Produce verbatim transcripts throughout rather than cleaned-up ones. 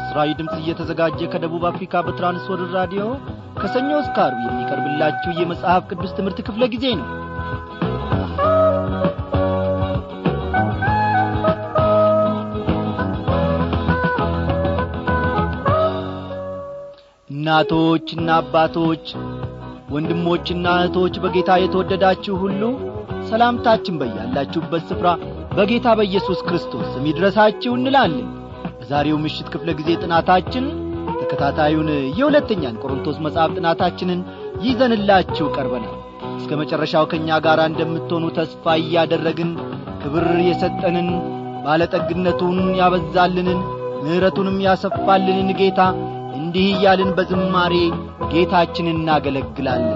ለምስራዊ ድምጽ እየተዘጋጀ ከደቡብ አፍሪካ በትራንስወርልድ ራዲዮ ከሰኞ እስከ ዓርብ የሚቀርብላችሁ የመጽሐፍ ቅዱስ ትምህርት ክፍለ ጊዜ ነው። እናቶችና አባቶች ወንድሞችና እህቶች በጌታ የተወደዳችሁ ሁሉ ሰላምታችን በያላችሁበት ስፍራ በጌታ በኢየሱስ ክርስቶስ ስም ይድረሳችሁ እንላለን። በዛሬው ምሽት ክፍለ ጊዜ ጥናታችን ተከታታዩን የሁለተኛን ቆሮንቶስ መጽሐፍ ጥናታችንን ይዘንላችሁ ቀርበናል። እስከ መጨረሻው ከኛ ጋር እንደምትሆኑ ተስፋ ያደረግን ክብር የሰጠንን ባለጠግነቱን ያበዛልንን ምሕረቱንም ያሰፋልንን ጌታ እንዲህ ያልን በዝማሬ ጌታችንን እናገለግላለን።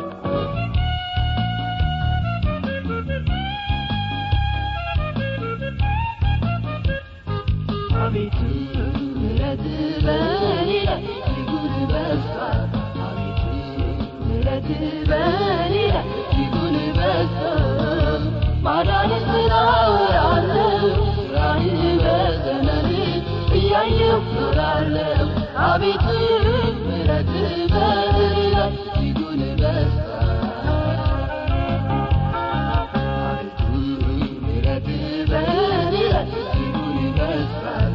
አቤቱ ምሕረት በኔ ላይ ይጉር በዝቷል። አቤቱ ምሕረት በኔ ላይ ይጉር በዝቷል። ማዳንህን አወራለሁ ስራህን በዘመኔ እያየሁ እኖራለሁ። አቤቱ ምሕረት በኔ ላይ ይጉር በዝቷል። አቤቱ ምሕረት በኔ ላይ ይጉር በዝቷል።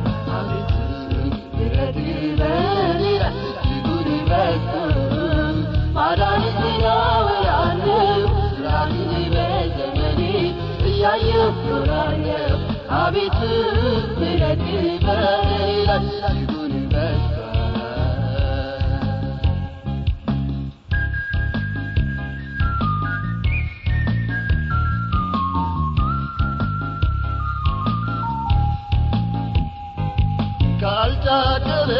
ማዳንህን አወራለሁ ስራህን በዘመኔ እያየሁ እኖራለሁ። አቤቱ ምሕረት በኔ ላይ ይጉር በዝቷል። ካልታደለ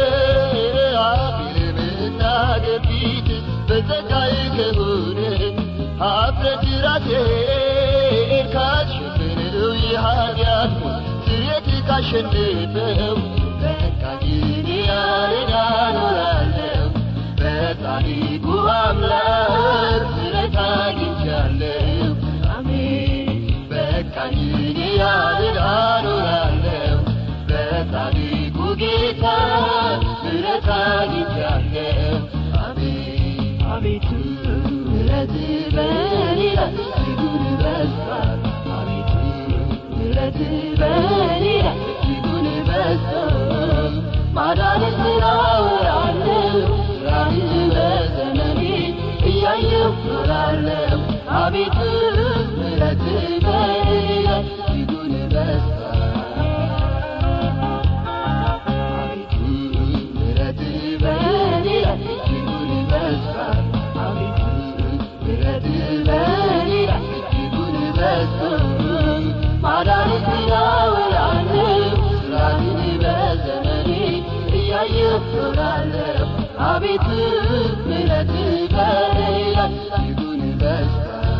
በዘጋይ ከሆነ ኀፍረት ራሴን ካሸነፈው የኃጢአት ስርየት ካሸነፈው በቃኝ ያለኝ እኖራለሁ። በጻድቁ አምላክ ምሕረት አግኝቻለሁ። አሜን በቃኝ ያለኝ እኖራለሁ። በጻድቁ ጌታ ምሕረት አግኝቻለሁ። አቤቱ ምሕረት በኔ ላይ ይጉር በዝቷል። አቤቱ ምሕረት በኔ ላይ ይጉር በዝቷል። ማዳንህን አወራለሁ ስራህን በዘመኔ እያየሁ እኖራለሁ። አቤቱ ምሕረት በኔ ላይ ይጉር በዝቷል። አቤቱ ምሕረት በኔ ላይ ይጉር በዝቷል። ማዳንህን አወራለሁ ስራህን በዘመኔ እያየሁ እኖራለሁ። አቤቱ ምሕረት በኔ ላይ ይጉር በዝቷል።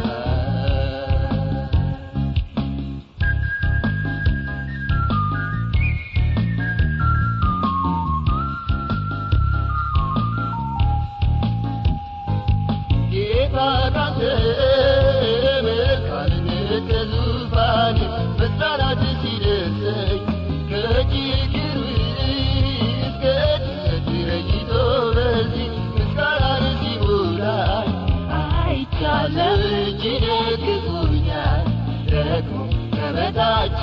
ጌታ ካንተ መልካምነት ከዙፋን መጽናናት ሲደርሰኝ ከችግር እስከ ድነት ረጅቶ በዚህ ምስጋናን ሲሞላኝ አይቻለሁ። እጅ ደግፎኛል ደግሞ ከበታቼ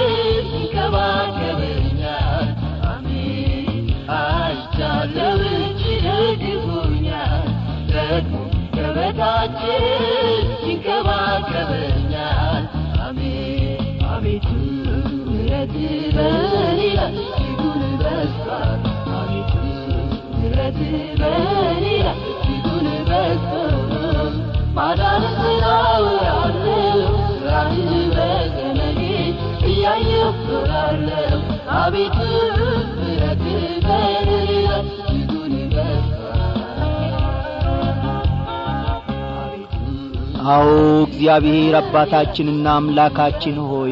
ይንከባከበኛል። አሜን አይቻለሁ። እጅ ደግፎኛል ደግሞ ከበታቼ ይንከባከበኛል። አሜን አቤቱ ምሕረት በኔ ላይ ይጉር በዝቷል። አቤቱ ምሕረት በኔ ላይ ይጉር በዝቷል። ማዳንህን አወራለሁ ስራህን በዘመኔ እያየሁ እኖራለሁ። አቤቱ ምሕረት በኔ ላይ ይጉር በዝቷል። አዎ እግዚአብሔር አባታችንና አምላካችን ሆይ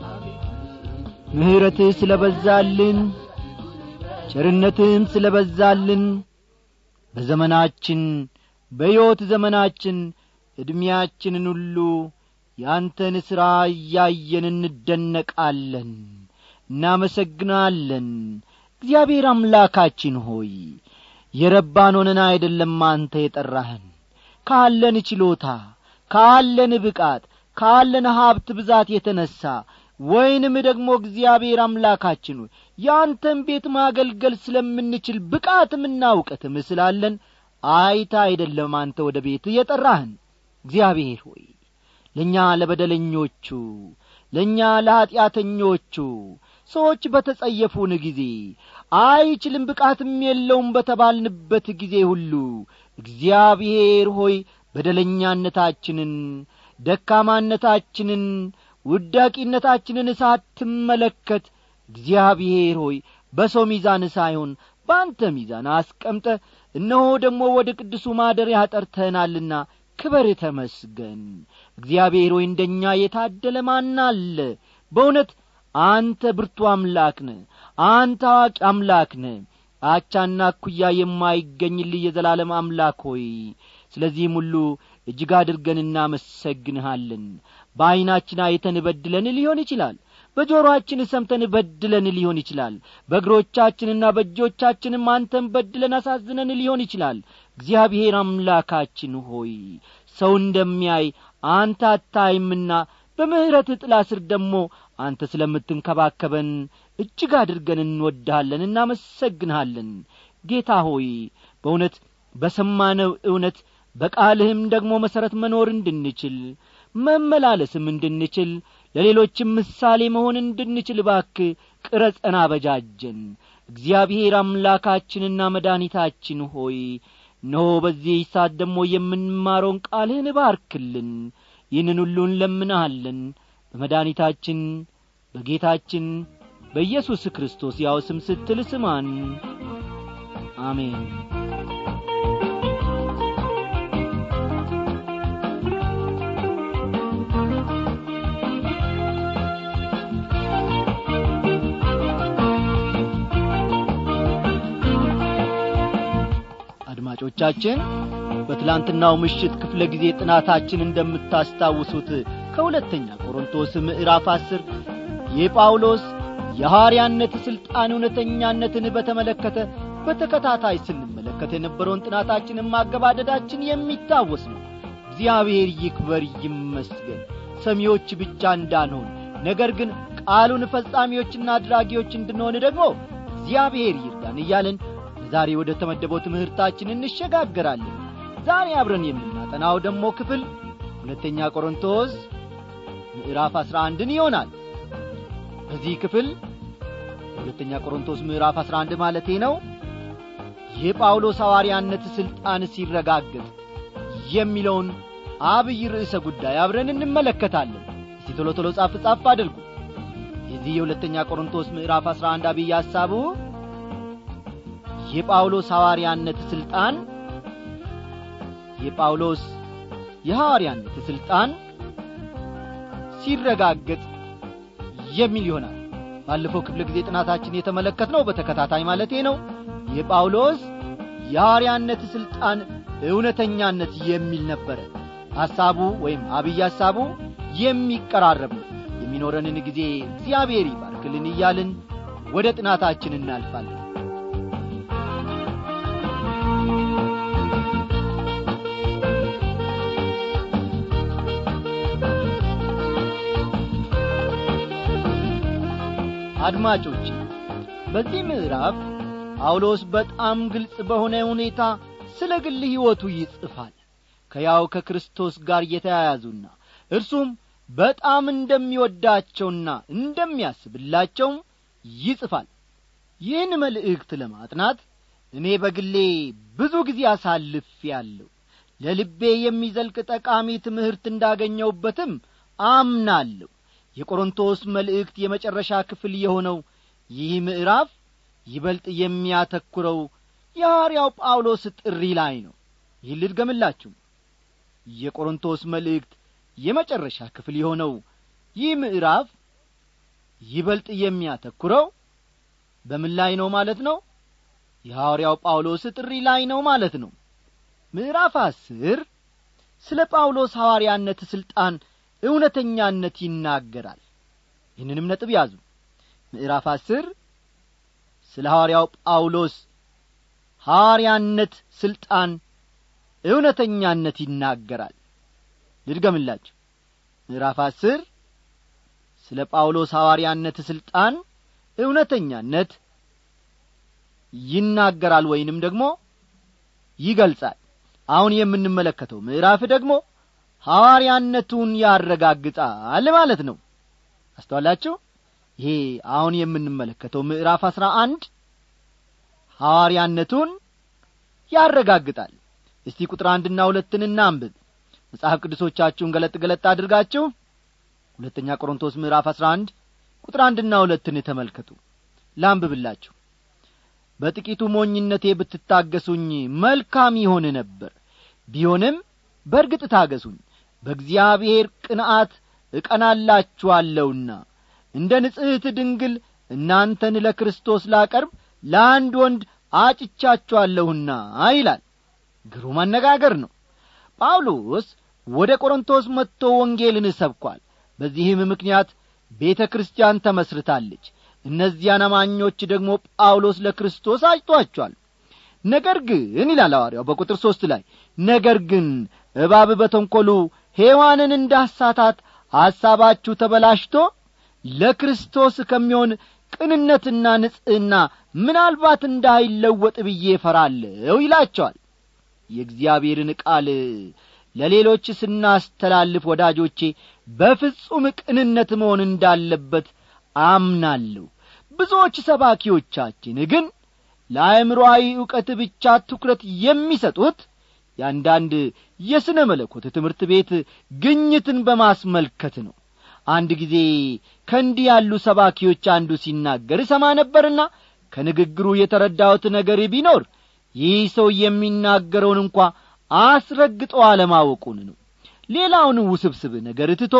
ምሕረትህ ስለበዛልን ቸርነትህም ስለበዛልን በዘመናችን በሕይወት ዘመናችን ዕድሜያችንን ሁሉ ያንተን ሥራ እያየን እንደነቃለን፣ እናመሰግናለን። እግዚአብሔር አምላካችን ሆይ የረባኖንን አይደለም አንተ የጠራህን ካለን ችሎታ ካለን ብቃት ካለን ሀብት ብዛት የተነሳ ወይንም ደግሞ እግዚአብሔር አምላካችን ሆይ ያንተን ቤት ማገልገል ስለምንችል ብቃትምና ዕውቀትም ስላለን አይታ አይደለም አንተ ወደ ቤት የጠራህን እግዚአብሔር ሆይ ለኛ ለበደለኞቹ ለኛ ለኃጢአተኞቹ ሰዎች በተጸየፉን ጊዜ አይችልም ብቃትም የለውም በተባልንበት ጊዜ ሁሉ እግዚአብሔር ሆይ በደለኛነታችንን ደካማነታችንን ውዳቂነታችንን ሳትመለከት እግዚአብሔር ሆይ በሰው ሚዛን ሳይሆን ባንተ ሚዛን አስቀምጠ እነሆ ደግሞ ወደ ቅዱሱ ማደሪያ ጠርተናልና ክብር ተመስገን እግዚአብሔር ሆይ እንደኛ የታደለ ማን አለ በእውነት አንተ ብርቱ አምላክ ነህ አንተ አዋቂ አምላክ ነህ አቻና ኩያ የማይገኝልህ የዘላለም አምላክ ሆይ ስለዚህም ሁሉ እጅግ አድርገን እናመሰግንሃለን በዓይናችን አይተን በድለን ሊሆን ይችላል በጆሮአችን ሰምተን በድለን ሊሆን ይችላል በእግሮቻችንና በእጆቻችንም አንተን በድለን አሳዝነን ሊሆን ይችላል እግዚአብሔር አምላካችን ሆይ ሰው እንደሚያይ አንተ አታይምና በምህረት ጥላ ስር ደግሞ አንተ ስለምትንከባከበን እጅግ አድርገን እንወድሃለን እናመሰግንሃለን ጌታ ሆይ በእውነት በሰማነው እውነት በቃልህም ደግሞ መሰረት መኖር እንድንችል መመላለስም እንድንችል ለሌሎችም ምሳሌ መሆን እንድንችል እባክህ ቅረጸን አበጃጀን እግዚአብሔር አምላካችንና መድኃኒታችን ሆይ ኖ በዚህ ሰዓት ደግሞ የምንማረውን ቃልህን ባርክልን ይህንን ሁሉ እንለምንሃለን በመድኃኒታችን በጌታችን በኢየሱስ ክርስቶስ ያው ስም ስትል ስማን አሜን አድማጮቻችን በትላንትናው ምሽት ክፍለ ጊዜ ጥናታችን እንደምታስታውሱት ከሁለተኛ ቆሮንቶስ ምዕራፍ አስር የጳውሎስ የሐዋርያነት ሥልጣን እውነተኛነትን በተመለከተ በተከታታይ ስንመለከት የነበረውን ጥናታችንን ማገባደዳችን የሚታወስ ነው እግዚአብሔር ይክበር ይመስገን ሰሚዎች ብቻ እንዳንሆን ነገር ግን ቃሉን ፈጻሚዎችና አድራጊዎች እንድንሆን ደግሞ እግዚአብሔር ይርዳን እያልን ዛሬ ወደ ተመደበው ትምህርታችን እንሸጋገራለን ዛሬ አብረን የምናጠናው ደግሞ ክፍል ሁለተኛ ቆሮንቶስ ምዕራፍ አስራ አንድን ይሆናል በዚህ ክፍል ሁለተኛ ቆሮንቶስ ምዕራፍ አስራ አንድ ማለቴ ነው የጳውሎስ ሐዋርያነት ሥልጣን ሲረጋገጥ የሚለውን አብይ ርዕሰ ጉዳይ አብረን እንመለከታለን እስቲ ቶሎ ቶሎ ጻፍ ጻፍ አድርጉ የዚህ የሁለተኛ ቆሮንቶስ ምዕራፍ አስራ አንድ አብይ ሐሳቡ የጳውሎስ ሐዋርያነት ሥልጣን የጳውሎስ የሐዋርያነት ሥልጣን ሲረጋገጥ የሚል ይሆናል ባለፈው ክፍለ ጊዜ ጥናታችን የተመለከትነው በተከታታይ ማለቴ ነው የጳውሎስ የሐዋርያነት ሥልጣን እውነተኛነት የሚል ነበር ሐሳቡ ወይም አብይ ሐሳቡ የሚቀራረብ ነው የሚኖረንን ጊዜ እግዚአብሔር ይባርክልን እያልን ወደ ጥናታችን እናልፋለን አድማጮች በዚህ ምዕራፍ ጳውሎስ በጣም ግልጽ በሆነ ሁኔታ ስለ ግል ሕይወቱ ይጽፋል ከያው ከክርስቶስ ጋር የተያያዙና እርሱም በጣም እንደሚወዳቸውና እንደሚያስብላቸው ይጽፋል ይህን መልእክት ለማጥናት እኔ በግሌ ብዙ ጊዜ አሳልፌአለሁ ለልቤ የሚዘልቅ ጠቃሚ ትምህርት እንዳገኘሁበትም አምናለሁ የቆሮንቶስ መልእክት የመጨረሻ ክፍል የሆነው ይህ ምዕራፍ ይበልጥ የሚያተኩረው የሐዋርያው ጳውሎስ ጥሪ ላይ ነው ይህ ልድገምላችሁ የቆሮንቶስ መልእክት የመጨረሻ ክፍል የሆነው ይህ ምዕራፍ ይበልጥ የሚያተኩረው በምን ላይ ነው ማለት ነው የሐዋርያው ጳውሎስ ጥሪ ላይ ነው ማለት ነው ምዕራፍ አስር ስለ ጳውሎስ ሐዋርያነት ሥልጣን እውነተኛነት ይናገራል ይህንንም ነጥብ ያዙ ምዕራፍ አስር ስለ ሐዋርያው ጳውሎስ ሐዋርያነት ስልጣን እውነተኛነት ይናገራል። ልድገምላችሁ። ምዕራፍ አስር ስለ ጳውሎስ ሐዋርያነት ስልጣን እውነተኛነት ይናገራል ወይንም ደግሞ ይገልጻል። አሁን የምንመለከተው ምዕራፍ ደግሞ ሐዋርያነቱን ያረጋግጣል ማለት ነው። አስተዋላችሁ? ይሄ አሁን የምንመለከተው ምዕራፍ አስራ አንድ ሐዋርያነቱን ያረጋግጣል። እስቲ ቁጥር አንድ እና ሁለትን እናንብብ። መጽሐፍ ቅዱሶቻችሁን ገለጥ ገለጥ አድርጋችሁ ሁለተኛ ቆሮንቶስ ምዕራፍ አስራ አንድ ቁጥር አንድ እና ሁለትን ተመልከቱ። ላንብብላችሁ። በጥቂቱ ሞኝነቴ ብትታገሱኝ መልካም ይሆን ነበር። ቢሆንም በርግጥ ታገሱኝ፣ በእግዚአብሔር ቅንዓት እቀናላችኋለሁና እንደ ንጽሕት ድንግል እናንተን ለክርስቶስ ላቀርብ ለአንድ ወንድ አጭቻችኋለሁና ይላል። ግሩም አነጋገር ነው። ጳውሎስ ወደ ቆሮንቶስ መጥቶ ወንጌልን ሰብኳል። በዚህም ምክንያት ቤተ ክርስቲያን ተመስርታለች። እነዚያን አማኞች ደግሞ ጳውሎስ ለክርስቶስ አጭቷቸዋል። ነገር ግን ይላል ሐዋርያው በቁጥር ሦስት ላይ ነገር ግን እባብ በተንኰሉ ሔዋንን እንዳሳታት ሐሳባችሁ ተበላሽቶ ለክርስቶስ ከሚሆን ቅንነትና ንጽሕና ምናልባት እንዳይለወጥ ብዬ ፈራለሁ ይላቸዋል። የእግዚአብሔርን ቃል ለሌሎች ስናስተላልፍ ወዳጆቼ በፍጹም ቅንነት መሆን እንዳለበት አምናለሁ። ብዙዎች ሰባኪዎቻችን ግን ለአእምሮአዊ ዕውቀት ብቻ ትኩረት የሚሰጡት ያንዳንድ የሥነ መለኮት ትምህርት ቤት ግኝትን በማስመልከት ነው። አንድ ጊዜ ከእንዲህ ያሉ ሰባኪዎች አንዱ ሲናገር ሰማ ነበርና ከንግግሩ የተረዳሁት ነገር ቢኖር ይህ ሰው የሚናገረውን እንኳ አስረግጦ አለማወቁን ነው። ሌላውን ውስብስብ ነገር ትቶ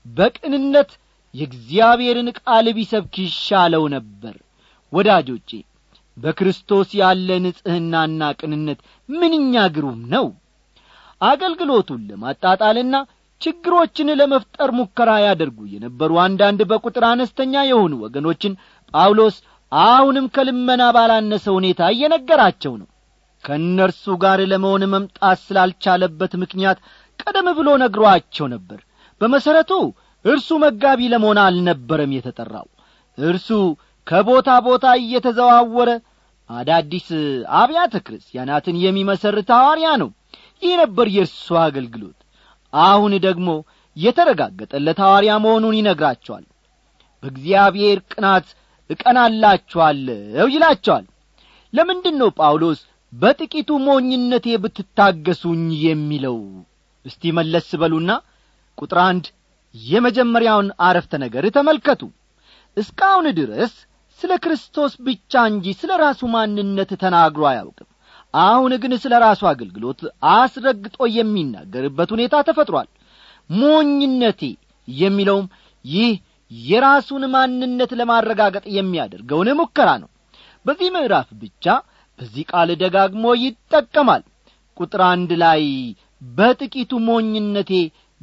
በቅንነት የእግዚአብሔርን ቃል ቢሰብክ ይሻለው ነበር። ወዳጆቼ በክርስቶስ ያለ ንጽሕናና ቅንነት ምንኛ ግሩም ነው! አገልግሎቱን ለማጣጣልና ችግሮችን ለመፍጠር ሙከራ ያደርጉ የነበሩ አንዳንድ በቁጥር አነስተኛ የሆኑ ወገኖችን ጳውሎስ አሁንም ከልመና ባላነሰ ሁኔታ እየነገራቸው ነው። ከእነርሱ ጋር ለመሆን መምጣት ስላልቻለበት ምክንያት ቀደም ብሎ ነግሯቸው ነበር። በመሰረቱ እርሱ መጋቢ ለመሆን አልነበረም የተጠራው። እርሱ ከቦታ ቦታ እየተዘዋወረ አዳዲስ አብያተ ክርስቲያናትን የሚመሰርት ሐዋርያ ነው። ይህ ነበር የእርሱ አገልግሎት። አሁን ደግሞ የተረጋገጠለት ሐዋርያ መሆኑን ይነግራቸዋል። በእግዚአብሔር ቅናት እቀናላችኋለሁ ይላቸዋል። ለምንድን ነው ጳውሎስ በጥቂቱ ሞኝነቴ ብትታገሱኝ የሚለው? እስቲ መለስ በሉና ቁጥር አንድ የመጀመሪያውን አረፍተ ነገር ተመልከቱ። እስካሁን ድረስ ስለ ክርስቶስ ብቻ እንጂ ስለ ራሱ ማንነት ተናግሮ አያውቅም። አሁን ግን ስለ ራሱ አገልግሎት አስረግጦ የሚናገርበት ሁኔታ ተፈጥሯል። ሞኝነቴ የሚለውም ይህ የራሱን ማንነት ለማረጋገጥ የሚያደርገውን ሙከራ ነው። በዚህ ምዕራፍ ብቻ በዚህ ቃል ደጋግሞ ይጠቀማል። ቁጥር አንድ ላይ በጥቂቱ ሞኝነቴ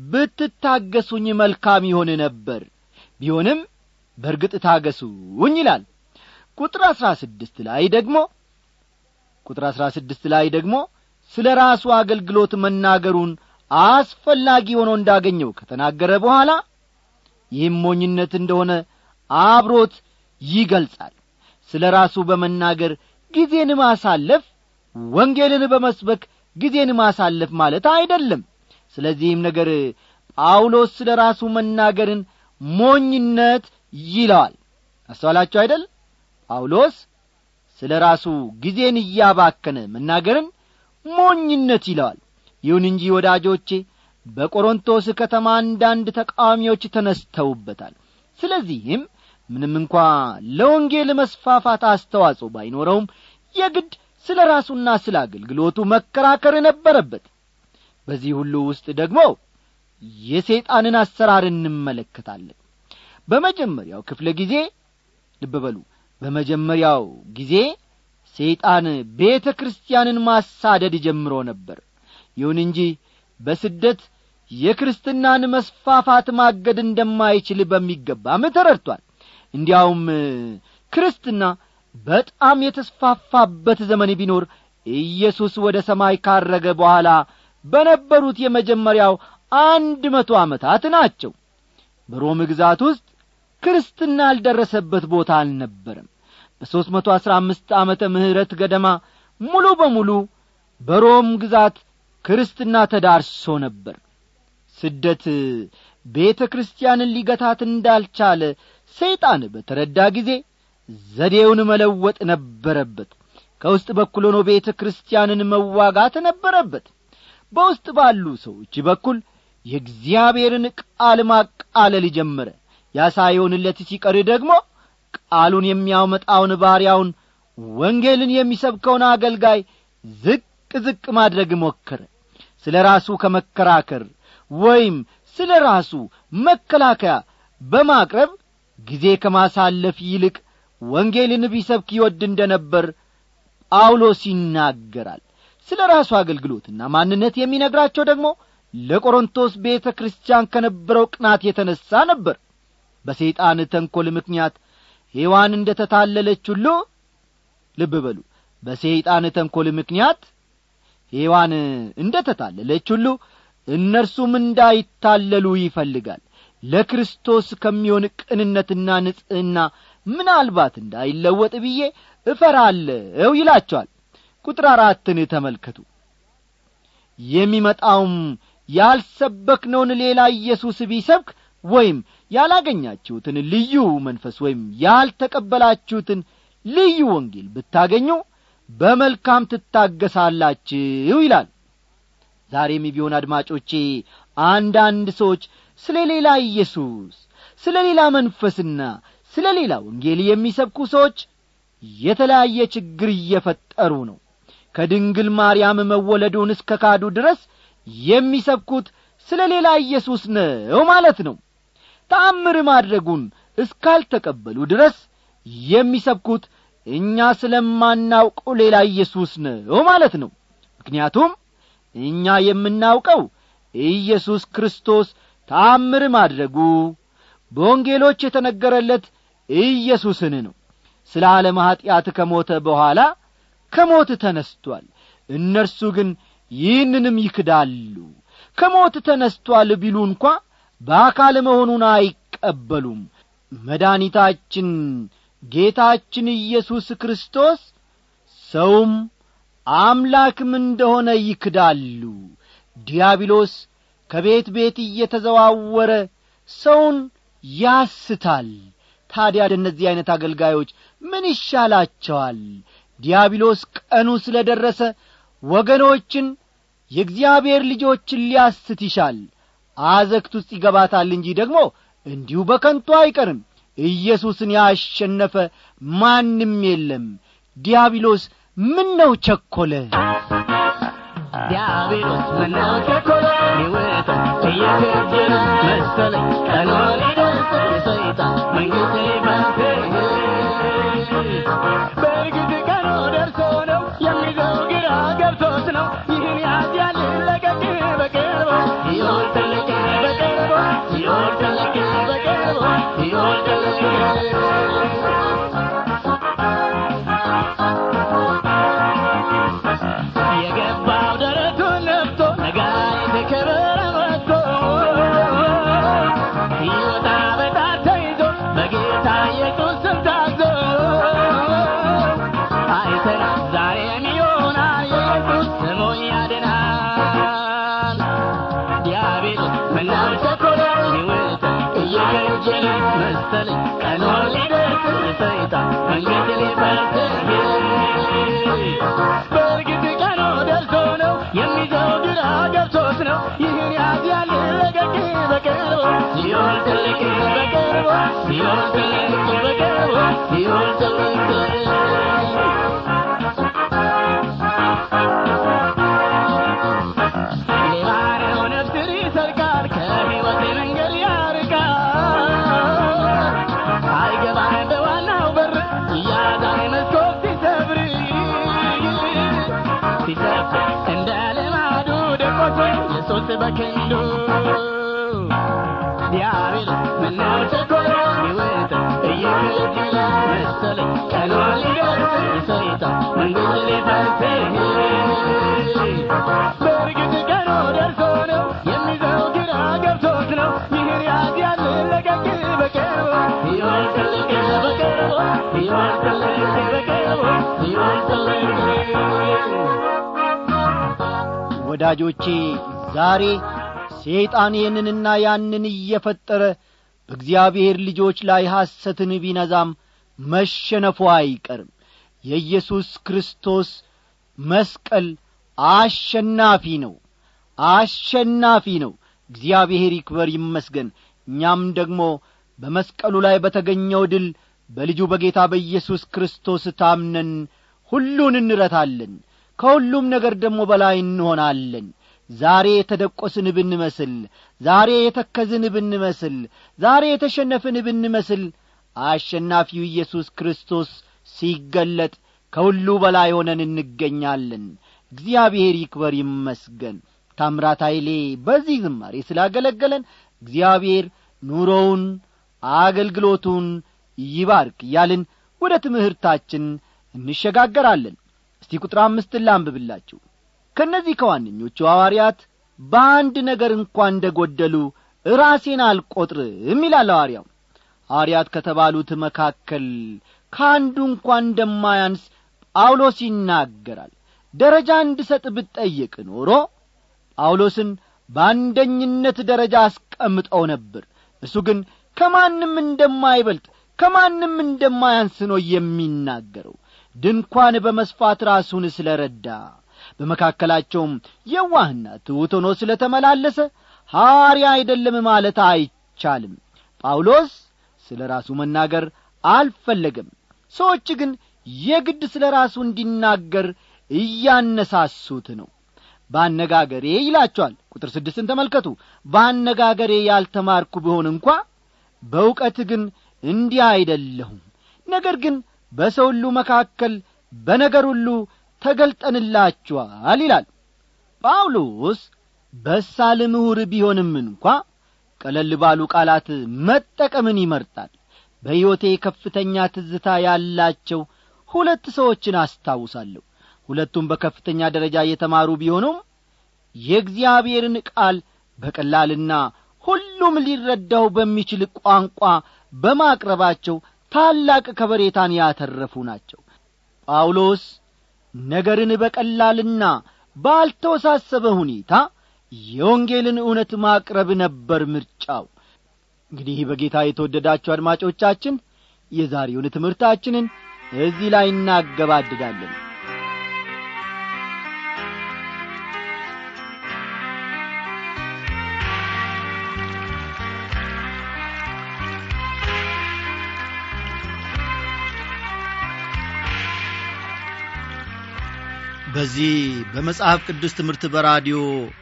ብትታገሱኝ መልካም ይሆን ነበር፣ ቢሆንም በርግጥ ታገሱኝ ይላል። ቁጥር አስራ ስድስት ላይ ደግሞ ቁጥር አስራ ስድስት ላይ ደግሞ ስለ ራሱ አገልግሎት መናገሩን አስፈላጊ ሆኖ እንዳገኘው ከተናገረ በኋላ ይህም ሞኝነት እንደሆነ አብሮት ይገልጻል። ስለ ራሱ በመናገር ጊዜን ማሳለፍ ወንጌልን በመስበክ ጊዜን ማሳለፍ ማለት አይደለም። ስለዚህም ነገር ጳውሎስ ስለ ራሱ መናገርን ሞኝነት ይለዋል። አስተዋላችሁ አይደል? ጳውሎስ ስለ ራሱ ጊዜን እያባከነ መናገርን ሞኝነት ይለዋል። ይሁን እንጂ ወዳጆቼ በቆሮንቶስ ከተማ አንዳንድ ተቃዋሚዎች ተነስተውበታል። ስለዚህም ምንም እንኳ ለወንጌል መስፋፋት አስተዋጽኦ ባይኖረውም የግድ ስለ ራሱና ስለ አገልግሎቱ መከራከር ነበረበት። በዚህ ሁሉ ውስጥ ደግሞ የሰይጣንን አሰራር እንመለከታለን። በመጀመሪያው ክፍለ ጊዜ ልብ በሉ፣ በመጀመሪያው ጊዜ ሰይጣን ቤተ ክርስቲያንን ማሳደድ ጀምሮ ነበር። ይሁን እንጂ በስደት የክርስትናን መስፋፋት ማገድ እንደማይችል በሚገባም ተረድቷል። እንዲያውም ክርስትና በጣም የተስፋፋበት ዘመን ቢኖር ኢየሱስ ወደ ሰማይ ካረገ በኋላ በነበሩት የመጀመሪያው አንድ መቶ ዓመታት ናቸው። በሮም ግዛት ውስጥ ክርስትና ያልደረሰበት ቦታ አልነበረም። በሦስት መቶ አሥራ አምስት ዓመተ ምህረት ገደማ ሙሉ በሙሉ በሮም ግዛት ክርስትና ተዳርሶ ነበር። ስደት ቤተ ክርስቲያንን ሊገታት እንዳልቻለ ሰይጣን በተረዳ ጊዜ ዘዴውን መለወጥ ነበረበት። ከውስጥ በኩል ሆኖ ቤተ ክርስቲያንን መዋጋት ነበረበት። በውስጥ ባሉ ሰዎች በኩል የእግዚአብሔርን ቃል ማቃለል ጀመረ። ያ ሳይሆንለት ሲቀር ደግሞ ቃሉን የሚያመጣውን ባሪያውን ወንጌልን የሚሰብከውን አገልጋይ ዝቅ ዝቅ ማድረግ ሞከረ። ስለ ራሱ ከመከራከር ወይም ስለ ራሱ መከላከያ በማቅረብ ጊዜ ከማሳለፍ ይልቅ ወንጌልን ቢሰብክ ይወድ እንደነበር ጳውሎስ ይናገራል። ስለ ራሱ አገልግሎትና ማንነት የሚነግራቸው ደግሞ ለቆሮንቶስ ቤተ ክርስቲያን ከነበረው ቅናት የተነሳ ነበር። በሰይጣን ተንኮል ምክንያት ሔዋን እንደተታለለች ሁሉ ልብ በሉ፣ በሰይጣን ተንኮል ምክንያት ሔዋን እንደተታለለች ሁሉ እነርሱም እንዳይታለሉ ይፈልጋል። ለክርስቶስ ከሚሆን ቅንነትና ንጽሕና ምናልባት እንዳይለወጥ ብዬ እፈራለሁ ይላቸዋል። ቁጥር አራትን ተመልከቱ። የሚመጣውም ያልሰበክነውን ሌላ ኢየሱስ ቢሰብክ ወይም ያላገኛችሁትን ልዩ መንፈስ ወይም ያልተቀበላችሁትን ልዩ ወንጌል ብታገኙ በመልካም ትታገሳላችሁ ይላል። ዛሬም ቢሆን አድማጮቼ አንዳንድ ሰዎች ስለ ሌላ ኢየሱስ፣ ስለ ሌላ መንፈስና ስለ ሌላ ወንጌል የሚሰብኩ ሰዎች የተለያየ ችግር እየፈጠሩ ነው። ከድንግል ማርያም መወለዱን እስከ ካዱ ድረስ የሚሰብኩት ስለ ሌላ ኢየሱስ ነው ማለት ነው። ተአምር ማድረጉን እስካልተቀበሉ ድረስ የሚሰብኩት እኛ ስለማናውቀው ሌላ ኢየሱስ ነው ማለት ነው። ምክንያቱም እኛ የምናውቀው ኢየሱስ ክርስቶስ ተአምር ማድረጉ በወንጌሎች የተነገረለት ኢየሱስን ነው። ስለ ዓለም ኃጢአት ከሞተ በኋላ ከሞት ተነስቷል። እነርሱ ግን ይህንንም ይክዳሉ። ከሞት ተነስቷል ቢሉ እንኳ በአካል መሆኑን አይቀበሉም። መድኃኒታችን ጌታችን ኢየሱስ ክርስቶስ ሰውም አምላክም እንደሆነ ይክዳሉ። ዲያብሎስ ከቤት ቤት እየተዘዋወረ ሰውን ያስታል። ታዲያ እነዚህ አይነት አገልጋዮች ምን ይሻላቸዋል? ዲያብሎስ ቀኑ ስለደረሰ ወገኖችን የእግዚአብሔር ልጆችን ሊያስት ይሻል። አዘቅት ውስጥ ይገባታል እንጂ ደግሞ እንዲሁ በከንቱ አይቀርም። ኢየሱስን ያሸነፈ ማንም የለም። ዲያብሎስ ምን ነው ቸኮለ? ዲያብሎስ ምን ነው ቸኮለ? ይወጣ እየከጀለ መሰለኝ ቀኑ ሊደርስ የሰይጣን መንግሥት ሊፈርስ። በእርግጥ ቀኑ ደርሶ ነው የሚይዘው ግራ ገብቶት ነው። ይህን ያዝ ያለ ለቀቅ በቅርቡ ሲኦል ትልቅ በቅርቡ ሲኦል ትልቅ በቅርቡ ሲኦል ትልቅ የገባው ደረቱን ነፍቶ ነጋሪት ክብር ወጥቶ ሲወጣ በጣት ተይዞ በጌታ ኢየሱስ ስም ታዞ አይተናል። ዛሬም ይሆናል የኢየሱስ ስሙ ያድናል። ዲያብሎስ ምነው ቸኮለ? ይውጣ እየከጀለ መሰለኝ ቀኑ ሊደርስ የሰይጣን መንግሥት ሊፈርስ። በእርግጥ ቀኑ ደርሶ ነው የሚይዘው ግራ ገብቶት ነው። ይህን ያዝ ያለ ለቀቅ በቅርቡ ሲኦል ትልቅ በቅርቡ ሲኦል ትልቅ በቅርቡ ሲኦል ትልቅ ሌባ ነው ነፍስን ይሰርቃል ከሕይወት መንገድ ያርቃል። አይገባም በዋናው በር እያዛኝ መስኮት ሲሰብር ሲሰብር እንደ ልማዱ ደቆሶ ኢየሱስ በክንዱ ዲያብሎስ ምነው ቸኮለ? ይውጣ እየከጀለ መሰለኝ ቀኑን ሊገልጽ ሰይጣን መንገድ ሊፈትህ በእርግጥ ቀኑ ደርሶ ነው የሚይዘው ግራ ገብቶት ነው ይህን ያዝ ያንን ለቀቅ በቅርቡ ሕይወት ትልቅ በቅርቡ ሕይወት ትልቅ በቅርቡ ሕይወት ትልቅ ወዳጆቼ ዛሬ ሰይጣን ይህንንና ያንን እየፈጠረ በእግዚአብሔር ልጆች ላይ ሐሰትን ቢነዛም መሸነፉ አይቀርም። የኢየሱስ ክርስቶስ መስቀል አሸናፊ ነው አሸናፊ ነው። እግዚአብሔር ይክበር ይመስገን። እኛም ደግሞ በመስቀሉ ላይ በተገኘው ድል በልጁ በጌታ በኢየሱስ ክርስቶስ ታምነን ሁሉን እንረታለን፣ ከሁሉም ነገር ደግሞ በላይ እንሆናለን። ዛሬ የተደቆስን ብንመስል፣ ዛሬ የተከዝን ብንመስል፣ ዛሬ የተሸነፍን ብንመስል አሸናፊው ኢየሱስ ክርስቶስ ሲገለጥ ከሁሉ በላይ ሆነን እንገኛለን። እግዚአብሔር ይክበር ይመስገን። ታምራት ኃይሌ በዚህ ዝማሬ ስላገለገለን እግዚአብሔር ኑሮውን አገልግሎቱን ይባርክ ያልን ወደ ትምህርታችን እንሸጋገራለን። እስቲ ቁጥር አምስት ላንብብላችሁ። ከነዚህ ከዋነኞቹ ሐዋርያት በአንድ ነገር እንኳን እንደጎደሉ ራሴን አልቆጥርም ይላል ሐዋርያው። ሐዋርያት ከተባሉት መካከል ከአንዱ እንኳን እንደማያንስ ጳውሎስ ይናገራል። ደረጃ እንድሰጥ ብትጠይቅ ኖሮ ጳውሎስን በአንደኝነት ደረጃ አስቀምጠው ነበር። እሱ ግን ከማንም እንደማይበልጥ ከማንም እንደማያንስ ነው የሚናገረው። ድንኳን በመስፋት ራሱን ስለረዳ በመካከላቸውም የዋህና ትሑት ሆኖ ስለተመላለሰ ሐዋርያ አይደለም ማለት አይቻልም። ጳውሎስ ስለ ራሱ መናገር አልፈለገም። ሰዎች ግን የግድ ስለ ራሱ እንዲናገር እያነሳሱት ነው። ባነጋገሬ ይላቸዋል። ቁጥር ስድስትን ተመልከቱ። ባነጋገሬ ያልተማርኩ ቢሆን እንኳ በእውቀት ግን እንዲህ አይደለሁም። ነገር ግን በሰው ሁሉ መካከል በነገር ሁሉ ተገልጠንላችኋል ይላል። ጳውሎስ በሳል ምሁር ቢሆንም እንኳ ቀለል ባሉ ቃላት መጠቀምን ይመርጣል። በሕይወቴ ከፍተኛ ትዝታ ያላቸው ሁለት ሰዎችን አስታውሳለሁ። ሁለቱም በከፍተኛ ደረጃ የተማሩ ቢሆኑም የእግዚአብሔርን ቃል በቀላልና ሁሉም ሊረዳው በሚችል ቋንቋ በማቅረባቸው ታላቅ ከበሬታን ያተረፉ ናቸው። ጳውሎስ ነገርን በቀላልና ባልተወሳሰበ ሁኔታ የወንጌልን እውነት ማቅረብ ነበር ምርጫው። እንግዲህ በጌታ የተወደዳችሁ አድማጮቻችን የዛሬውን ትምህርታችንን እዚህ ላይ እናገባድዳለን። በዚህ በመጽሐፍ ቅዱስ ትምህርት በራዲዮ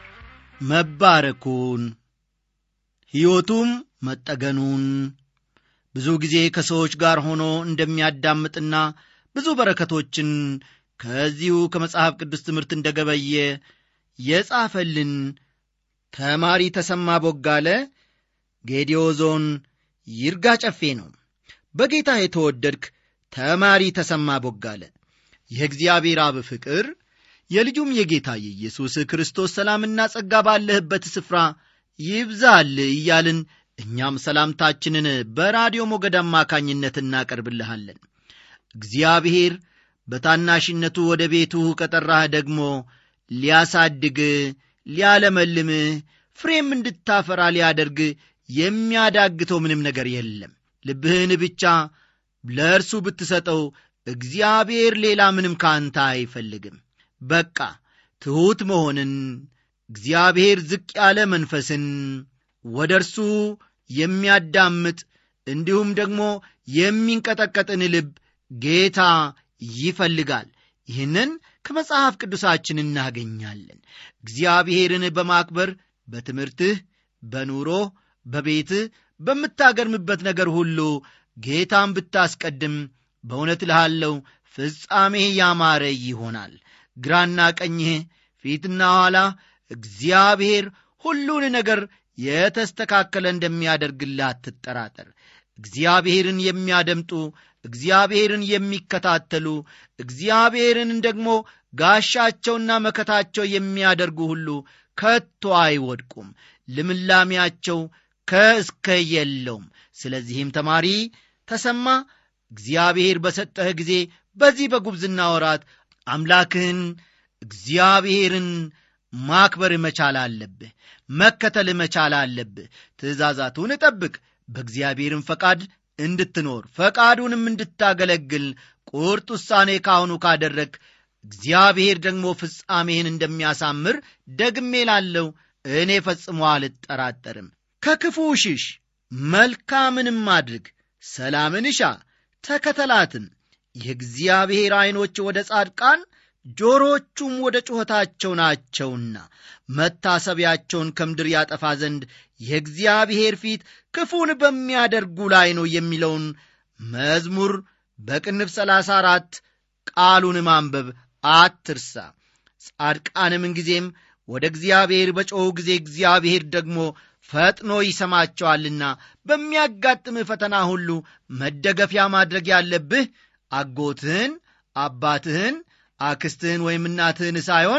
መባረኩን ሕይወቱም መጠገኑን ብዙ ጊዜ ከሰዎች ጋር ሆኖ እንደሚያዳምጥና ብዙ በረከቶችን ከዚሁ ከመጽሐፍ ቅዱስ ትምህርት እንደገበየ የጻፈልን ተማሪ ተሰማ ቦጋለ ጌዲዮ ዞን ይርጋ ጨፌ ነው። በጌታ የተወደድክ ተማሪ ተሰማ ቦጋለ የእግዚአብሔር አብ ፍቅር የልጁም የጌታ የኢየሱስ ክርስቶስ ሰላምና ጸጋ ባለህበት ስፍራ ይብዛል እያልን እኛም ሰላምታችንን በራዲዮ ሞገድ አማካኝነት እናቀርብልሃለን። እግዚአብሔር በታናሽነቱ ወደ ቤቱ ከጠራህ ደግሞ ሊያሳድግ ሊያለመልም ፍሬም እንድታፈራ ሊያደርግ የሚያዳግተው ምንም ነገር የለም። ልብህን ብቻ ለእርሱ ብትሰጠው እግዚአብሔር ሌላ ምንም ካንተ አይፈልግም። በቃ ትሑት መሆንን፣ እግዚአብሔር ዝቅ ያለ መንፈስን፣ ወደ እርሱ የሚያዳምጥ እንዲሁም ደግሞ የሚንቀጠቀጥን ልብ ጌታ ይፈልጋል። ይህንን ከመጽሐፍ ቅዱሳችን እናገኛለን። እግዚአብሔርን በማክበር በትምህርትህ፣ በኑሮ፣ በቤትህ፣ በምታገርምበት ነገር ሁሉ ጌታን ብታስቀድም በእውነት እልሃለሁ ፍጻሜህ ያማረ ይሆናል። ግራና ቀኝህ፣ ፊትና ኋላ እግዚአብሔር ሁሉን ነገር የተስተካከለ እንደሚያደርግልህ አትጠራጠር። እግዚአብሔርን የሚያደምጡ እግዚአብሔርን የሚከታተሉ እግዚአብሔርን ደግሞ ጋሻቸውና መከታቸው የሚያደርጉ ሁሉ ከቶ አይወድቁም ልምላሚያቸው ከእስከ የለውም ስለዚህም ተማሪ ተሰማ እግዚአብሔር በሰጠህ ጊዜ በዚህ በጉብዝና ወራት አምላክህን እግዚአብሔርን ማክበር መቻል አለብህ መከተል መቻል አለብህ ትእዛዛቱን ጠብቅ በእግዚአብሔርም ፈቃድ እንድትኖር ፈቃዱንም እንድታገለግል ቁርጥ ውሳኔ ካሁኑ ካደረክ እግዚአብሔር ደግሞ ፍጻሜህን እንደሚያሳምር ደግሜ ላለው እኔ ፈጽሞ አልጠራጠርም ከክፉ ሽሽ መልካምንም አድርግ ሰላምን እሻ ተከተላትም የእግዚአብሔር ዓይኖች ወደ ጻድቃን ጆሮቹም ወደ ጩኸታቸው ናቸውና መታሰቢያቸውን ከምድር ያጠፋ ዘንድ የእግዚአብሔር ፊት ክፉን በሚያደርጉ ላይ ነው የሚለውን መዝሙር በቅንፍ ሰላሳ አራት ቃሉን ማንበብ አትርሳ ጻድቃንም ጊዜም ወደ እግዚአብሔር በጮኹ ጊዜ እግዚአብሔር ደግሞ ፈጥኖ ይሰማቸዋልና በሚያጋጥም ፈተና ሁሉ መደገፊያ ማድረግ ያለብህ አጎትህን አባትህን አክስትህን ወይም እናትህን ሳይሆን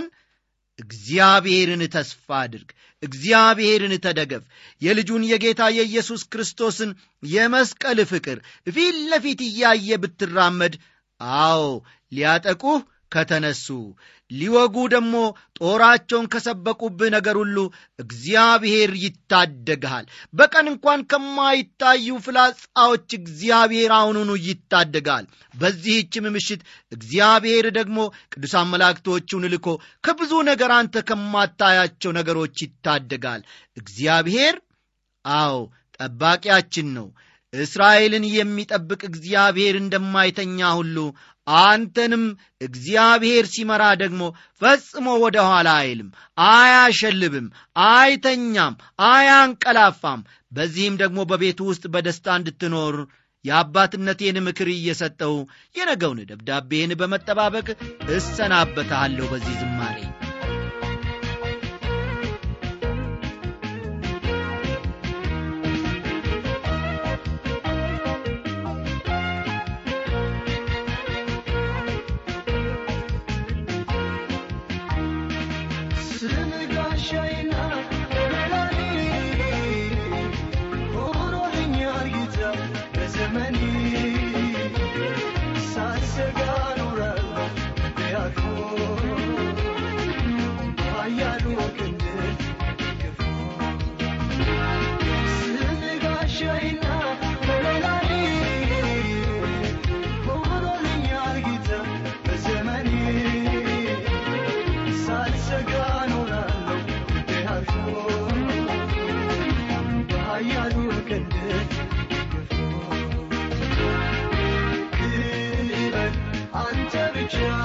እግዚአብሔርን ተስፋ አድርግ እግዚአብሔርን ተደገፍ የልጁን የጌታ የኢየሱስ ክርስቶስን የመስቀል ፍቅር ፊት ለፊት እያየ ብትራመድ አዎ ሊያጠቁህ ከተነሱ ሊወጉ ደግሞ ጦራቸውን ከሰበቁብህ ነገር ሁሉ እግዚአብሔር ይታደግሃል በቀን እንኳን ከማይታዩ ፍላጻዎች እግዚአብሔር አሁኑኑ ይታደጋል በዚህችም ምሽት እግዚአብሔር ደግሞ ቅዱሳን መላእክቶቹን ልኮ ከብዙ ነገር አንተ ከማታያቸው ነገሮች ይታደጋል እግዚአብሔር አዎ ጠባቂያችን ነው እስራኤልን የሚጠብቅ እግዚአብሔር እንደማይተኛ ሁሉ አንተንም እግዚአብሔር ሲመራ ደግሞ ፈጽሞ ወደ ኋላ አይልም አያሸልብም አይተኛም አያንቀላፋም በዚህም ደግሞ በቤቱ ውስጥ በደስታ እንድትኖር የአባትነቴን ምክር እየሰጠው የነገውን ደብዳቤን በመጠባበቅ እሰናበታለሁ በዚህ ዝማሬ Just